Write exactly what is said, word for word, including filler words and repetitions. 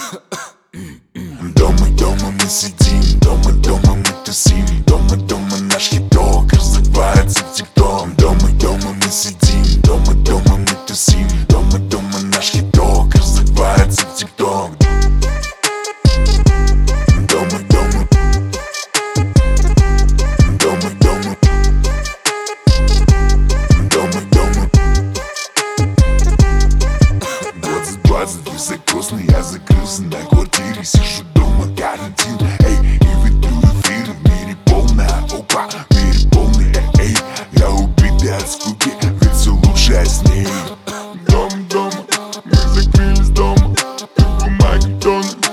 Дома, дома мы сидим, дома, дома мы тусим, дома, дома наш хит-дог разливается в тик-ток. Дома, дома мы сидим, дома, дома мы тусим, дома, дома наш хит-дог разливается в тик-ток. Дома, дома, дома, дома, дома, дома. Двадцать двадцать, вся грустный, я закрылся на квартире, сижу дома, карантин, эй, и веду эфир. В мире полная опа, в мире полный, эй, эй, я убитый от скуки, ведь все лучше с ней. Дом, дома, мы закрылись дома, и бумаги тонут.